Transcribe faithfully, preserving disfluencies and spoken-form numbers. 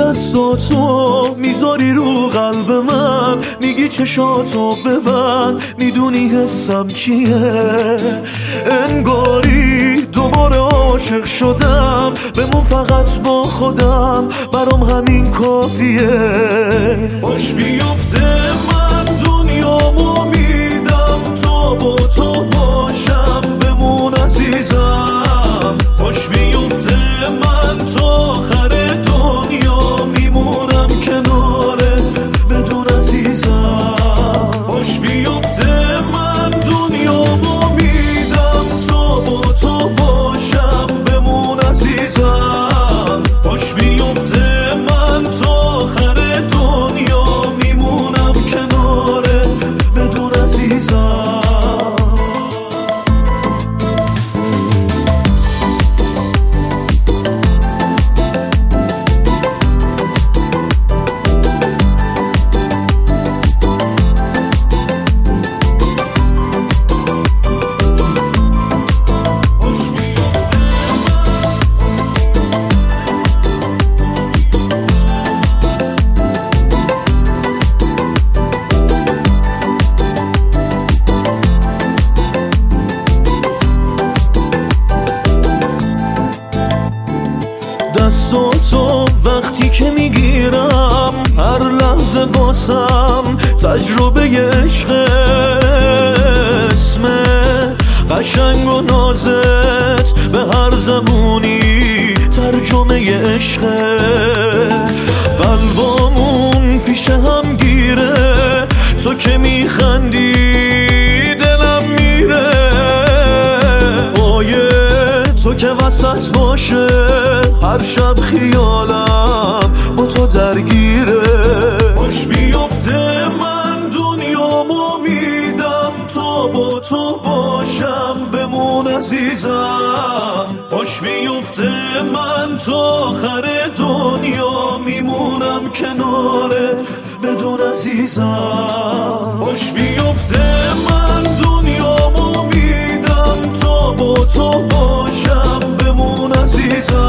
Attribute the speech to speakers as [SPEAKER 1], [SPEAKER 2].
[SPEAKER 1] دستاتو میذاری رو قلب من، میگی چشاتو ببند، میدونی حسم چیه. انگاری دوباره عاشق شدم، بمون فقط با خودم، برام همین کافیه. باش بیفته من دنیامو میدم تا با تو باشم، بمون عزیزم. باش بیفته من تا آخر دنیا میمونم کنارت بدون عزیزم. باش بیفته من دنیامو میدم تا با تو باشم، بمون عزیزم. باش بیفته من تا آخر دنیا میمونم کنارت بدون عزیزم. دستاتو وقتی که میگیرم، هر لحظه واسم تجربه عشق. اسم قشنگ و نازت به هر زبونی ترجمه عشق. قلبامون پیش هم گیره، تو که میخندی دلم میره. آیه تو که وسط باشه، هر شب خیالم با تو درگیره. باش بیفته من دنیامو میدم تا با تو باشم، بمون عزیزم. باش بیفته من تا آخر دنیا میمونم کنارت بدون عزیزم. باش بیفته من دنیامو میدم تا با تو باشم، بمون عزیزم.